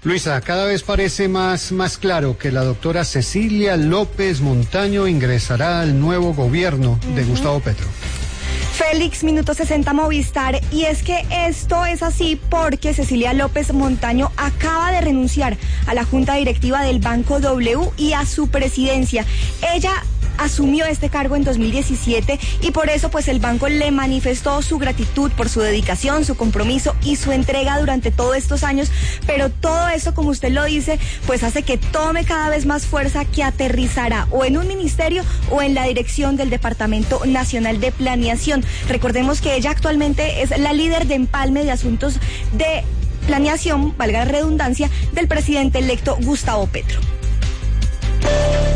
Luisa, cada vez parece más claro que la doctora Cecilia López Montaño ingresará al nuevo gobierno de Gustavo Petro. Félix, Minuto 60 Movistar, y es que esto es así porque Cecilia López Montaño acaba de renunciar a la junta directiva del Banco W y a su presidencia. Ella asumió este cargo en 2017 y por eso pues el banco le manifestó su gratitud por su dedicación, su compromiso y su entrega durante todos estos años, pero todo eso, como usted lo dice, pues hace que tome cada vez más fuerza, que aterrizará o en un ministerio o en la dirección del Departamento Nacional de Planeación. Recordemos que ella actualmente es la líder de empalme de asuntos de planeación, valga la redundancia, del presidente electo Gustavo Petro.